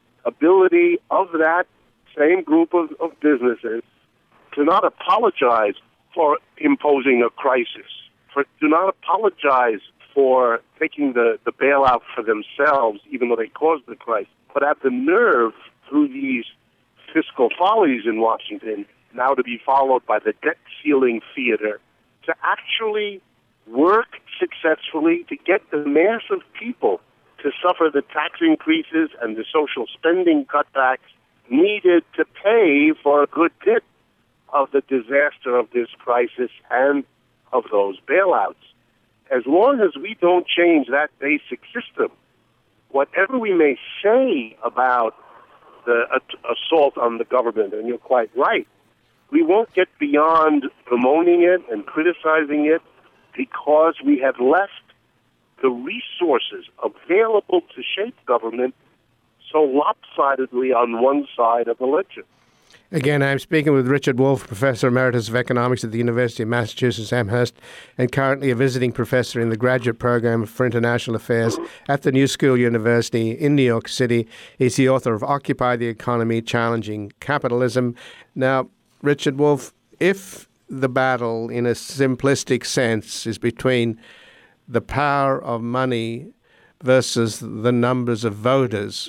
ability of that same group of, of businesses to not apologize for imposing a crisis, for do not apologize for taking the, the bailout for themselves, even though they caused the crisis, but have the nerve through these fiscal follies in Washington, now to be followed by the debt ceiling theater, to actually work successfully to get the mass of people to suffer the tax increases and the social spending cutbacks needed to pay for a good bit of the disaster of this crisis and of those bailouts. As long as we don't change that basic system, whatever we may say about the assault on the government, and you're quite right, we won't get beyond bemoaning it and criticizing it because we have left the resources available to shape government so lopsidedly on one side of the ledger. Again, I'm speaking with Richard Wolff, Professor Emeritus of Economics at the University of Massachusetts Amherst, and currently a visiting professor in the Graduate Program for International Affairs at the New School University in New York City. He's the author of Occupy the Economy, Challenging Capitalism. Now, Richard Wolff, if the battle, in a simplistic sense, is between the power of money versus the numbers of voters,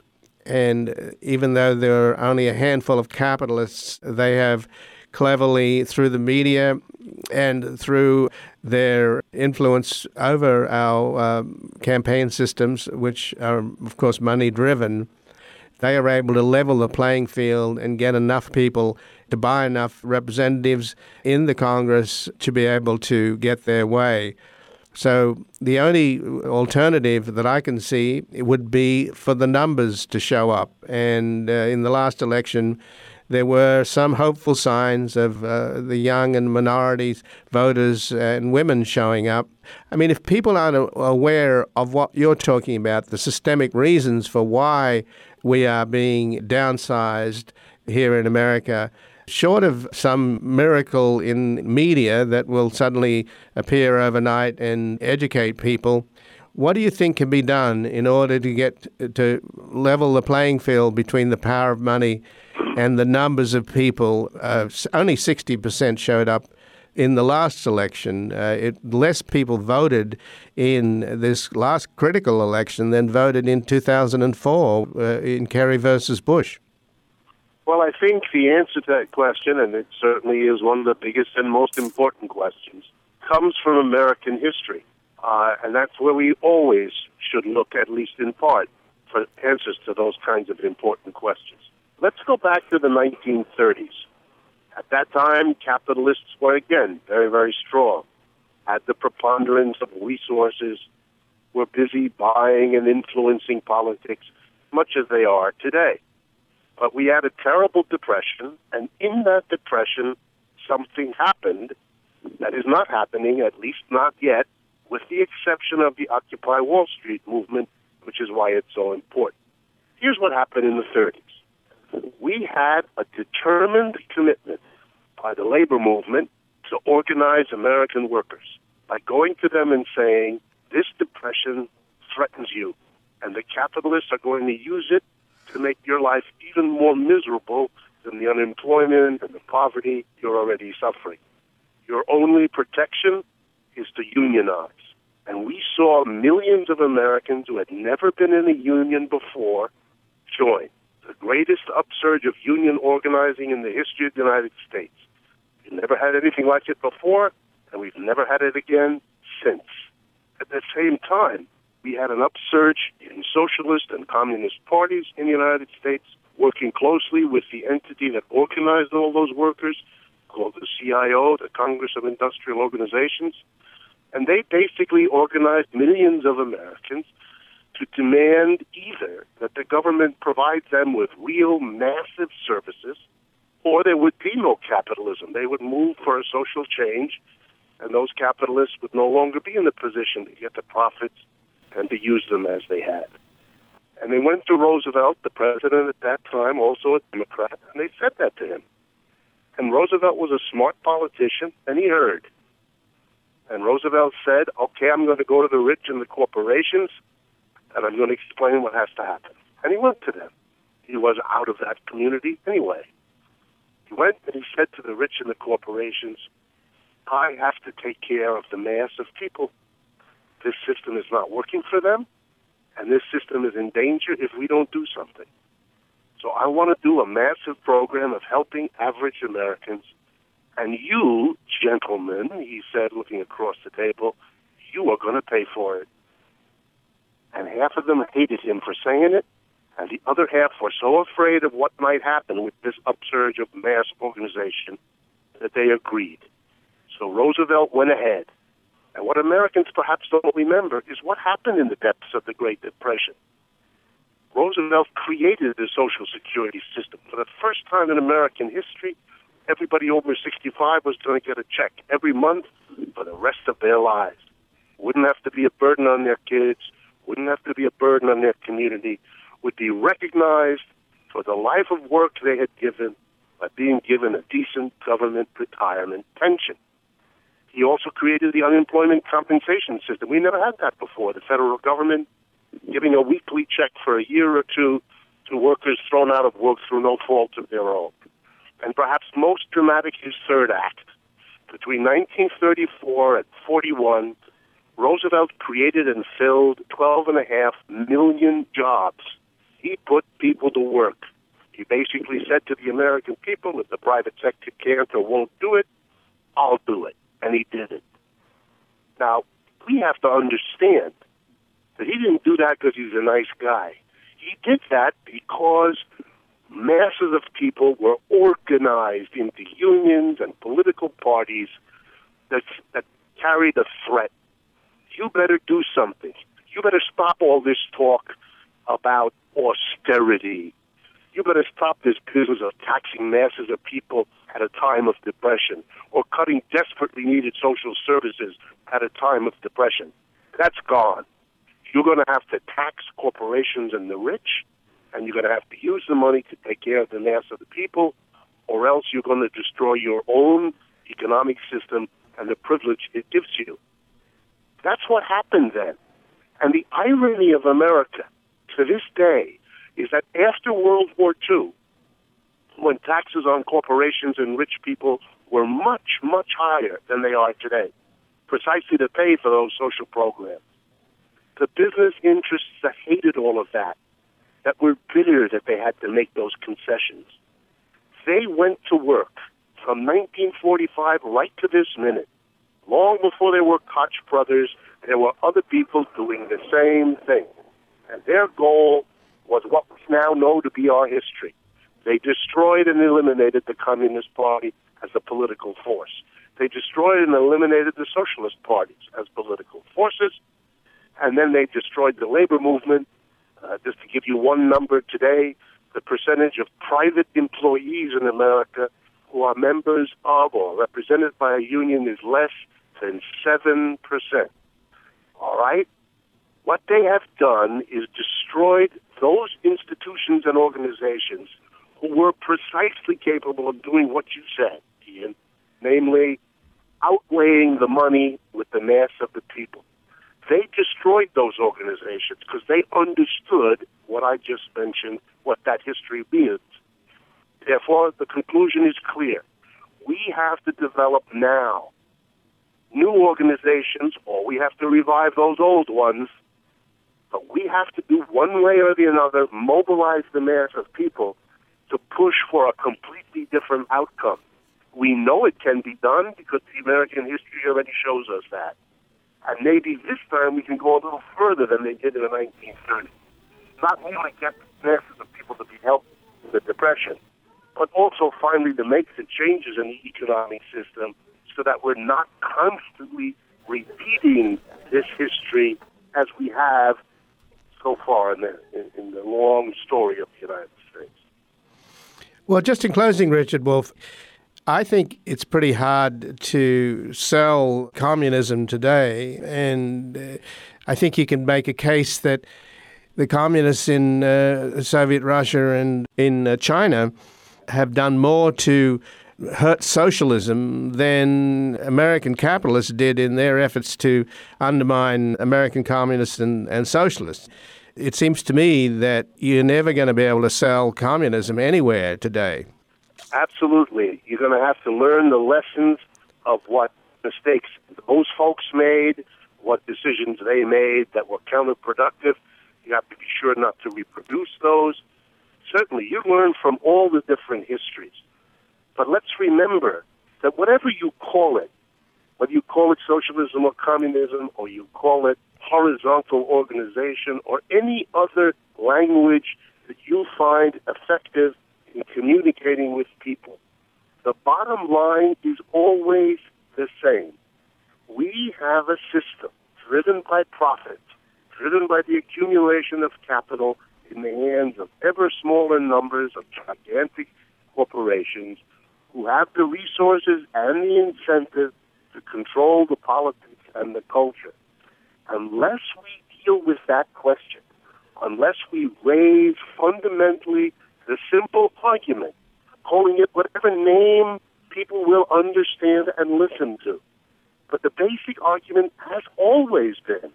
and even though there are only a handful of capitalists, they have cleverly, through the media and through their influence over our uh, campaign systems, which are, of course, money-driven, they are able to level the playing field and get enough people to buy enough representatives in the Congress to be able to get their way. So the only alternative that I can see would be for the numbers to show up. And uh, in the last election, there were some hopeful signs of uh, the young and minority voters and women showing up. I mean, if people aren't aware of what you're talking about, the systemic reasons for why we are being downsized here in America, short of some miracle in media that will suddenly appear overnight and educate people, what do you think can be done in order to get to level the playing field between the power of money and the numbers of people? Uh, only sixty percent showed up in the last election. Uh, it, less people voted in this last critical election than voted in two thousand four uh, in Kerry versus Bush. Well, I think the answer to that question, and it certainly is one of the biggest and most important questions, comes from American history. Uh, and that's where we always should look, at least in part, for answers to those kinds of important questions. Let's go back to the nineteen thirties. At that time, capitalists were, again, very, very strong, had the preponderance of resources, were busy buying and influencing politics, much as they are today. But we had a terrible depression, and in that depression, something happened that is not happening, at least not yet, with the exception of the Occupy Wall Street movement, which is why it's so important. Here's what happened in the thirties. We had a determined commitment by the labor movement to organize American workers by going to them and saying, this depression threatens you, and the capitalists are going to use it to make your life even more miserable than the unemployment and the poverty you're already suffering. Your only protection is to unionize. And we saw millions of Americans who had never been in a union before join. The greatest upsurge of union organizing in the history of the United States. We've never had anything like it before, and we've never had it again since. At the same time, we had an upsurge in socialist and communist parties in the United States, working closely with the entity that organized all those workers, called the C I O, the Congress of Industrial Organizations. And they basically organized millions of Americans to demand either that the government provides them with real massive services, or there would be no capitalism. They would move for a social change, and those capitalists would no longer be in a position to get the profits and to use them as they had. And they went to Roosevelt, the president at that time, also a Democrat, and they said that to him. And Roosevelt was a smart politician, and he heard. And Roosevelt said, okay, I'm going to go to the rich and the corporations, and I'm going to explain what has to happen. And he went to them. He was out of that community anyway. He went and he said to the rich and the corporations, I have to take care of the mass of people. This system is not working for them, and this system is in danger if we don't do something. So I want to do a massive program of helping average Americans. And you, gentlemen, he said, looking across the table, you are going to pay for it. And half of them hated him for saying it, and the other half were so afraid of what might happen with this upsurge of mass organization that they agreed. So Roosevelt went ahead. And what Americans perhaps don't remember is what happened in the depths of the Great Depression. Roosevelt created the Social Security system. For the first time in American history, everybody over sixty-five was going to get a check every month for the rest of their lives. Wouldn't have to be a burden on their kids, wouldn't have to be a burden on their community, would be recognized for the life of work they had given by being given a decent government retirement pension. He also created the unemployment compensation system. We never had that before. The federal government giving a weekly check for a year or two to workers thrown out of work through no fault of their own. And perhaps most dramatic, his third act. Between nineteen thirty-four and forty-one, Roosevelt created and filled twelve and a half million jobs. He put people to work. He basically said to the American people, if the private sector can't or won't do it, I'll do it. And he did it. Now, we have to understand that he didn't do that because he's a nice guy. He did that because masses of people were organized into unions and political parties that, that carried a threat. You better do something. You better stop all this talk about austerity. You better stop this business of taxing masses of people at a time of depression or cutting desperately needed social services at a time of depression. That's gone. You're going to have to tax corporations and the rich, and you're going to have to use the money to take care of the mass of the people, or else you're going to destroy your own economic system and the privilege it gives you. That's what happened then. And the irony of America to this day is that after World War Two, when taxes on corporations and rich people were much, much higher than they are today, precisely to pay for those social programs, the business interests that hated all of that, that were bitter that they had to make those concessions, they went to work from nineteen forty-five right to this minute. Long before there were Koch brothers, there were other people doing the same thing. And their goal was what we now know to be our history. They destroyed and eliminated the Communist Party as a political force. They destroyed and eliminated the socialist parties as political forces. And then they destroyed the labor movement. Uh, just to give you one number today, the percentage of private employees in America who are members of or represented by a union is less than seven percent. All right? What they have done is destroyed those institutions and organizations who were precisely capable of doing what you said, Ian, namely outweighing the money with the mass of the people. They destroyed those organizations because they understood what I just mentioned, what that history means. Therefore, the conclusion is clear. We have to develop now new organizations, or we have to revive those old ones, but we have to do one way or the other, mobilize the mass of people to push for a completely different outcome. We know it can be done because the American history already shows us that. And maybe this time we can go a little further than they did in the nineteen thirties. Not only get the masses of people to be helped with the Depression, but also finally to make the changes in the economic system so that we're not constantly repeating this history as we have so far in the, in, in the long story of the United States. Well, just in closing, Richard Wolff, I think it's pretty hard to sell communism today, and uh, I think you can make a case that the communists in uh, Soviet Russia and in uh, China have done more to hurt socialism than American capitalists did in their efforts to undermine American communists and, and socialists. It seems to me that you're never going to be able to sell communism anywhere today. Absolutely. You're going to have to learn the lessons of what mistakes those folks made, what decisions they made that were counterproductive. You have to be sure not to reproduce those. Certainly, you learn from all the different histories. But let's remember that whatever you call it, whether you call it socialism or communism, or you call it horizontal organization, or any other language that you find effective in communicating with people, the bottom line is always the same. We have a system driven by profit, driven by the accumulation of capital in the hands of ever smaller numbers of gigantic corporations who have the resources and the incentive to control the politics and the culture. Unless we deal with that question, unless we raise fundamentally the simple argument, calling it whatever name people will understand and listen to, but the basic argument has always been,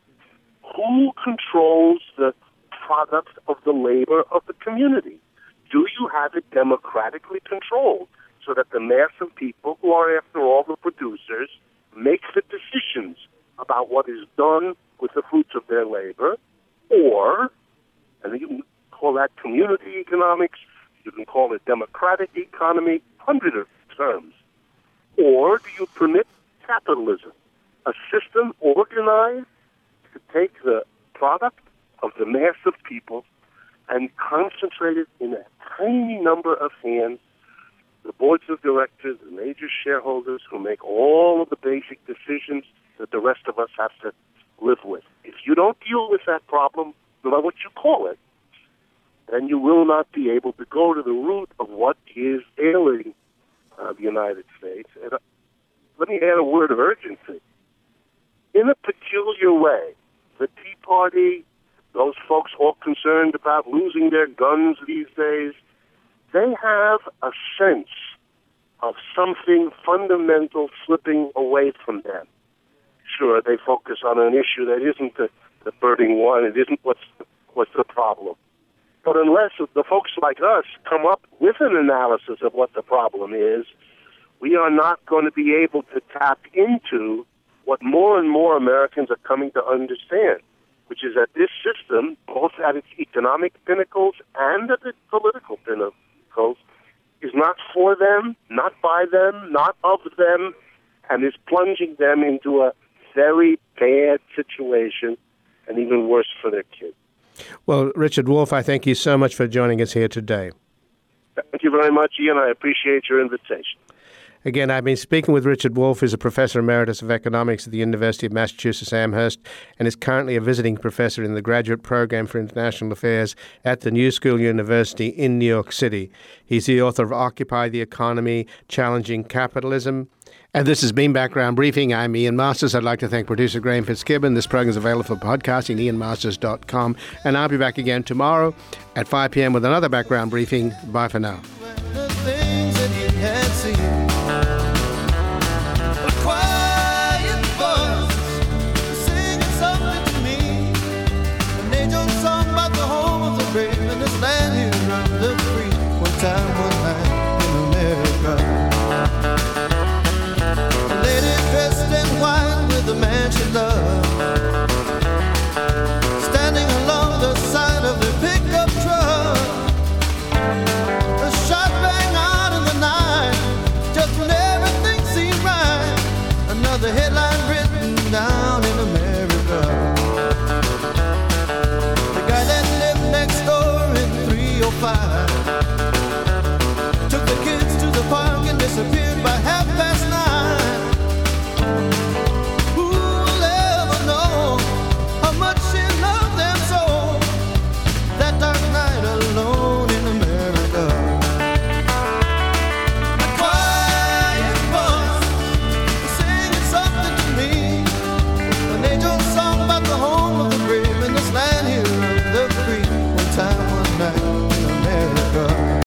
who controls the product of the labor of the community? Do you have it democratically controlled so that the mass of people, who are, after all, the producers, make the decisions about what is done with the fruits of their labor? Or, and you can call that community economics, you can call it democratic economy, hundred of terms. Or do you permit capitalism, a system organized to take the product of the mass of people and concentrate it in a tiny number of hands, the boards of directors, the major shareholders who make all of the basic decisions that the rest of us have to live with? If you don't deal with that problem, no matter what you call it, then you will not be able to go to the root of what is ailing uh, the United States. And uh, let me add a word of urgency. In a peculiar way, the Tea Party, those folks all concerned about losing their guns these days, they have a sense of something fundamental slipping away from them. Sure, they focus on an issue that isn't the, the burning one. It isn't what's, what's the problem. But unless the folks like us come up with an analysis of what the problem is, we are not going to be able to tap into what more and more Americans are coming to understand, which is that this system, both at its economic pinnacles and at its political pinnacles, is not for them, not by them, not of them, and is plunging them into a very bad situation, and even worse for their kids. Well, Richard Wolff, I thank you so much for joining us here today. Thank you very much, Ian. I appreciate your invitation. Again, I've been speaking with Richard Wolff, who's a professor emeritus of economics at the University of Massachusetts Amherst and is currently a visiting professor in the graduate program for international affairs at the New School University in New York City. He's the author of Occupy the Economy, Challenging Capitalism. And this has been Background Briefing. I'm Ian Masters. I'd like to thank producer Graham Fitzgibbon. This program is available for podcasting, ian masters dot com. And I'll be back again tomorrow at five p.m. with another Background Briefing. Bye for now. The things that he had seen. A quiet voice singing something to me. An angel song about the home of the brave in this land here under the free. One time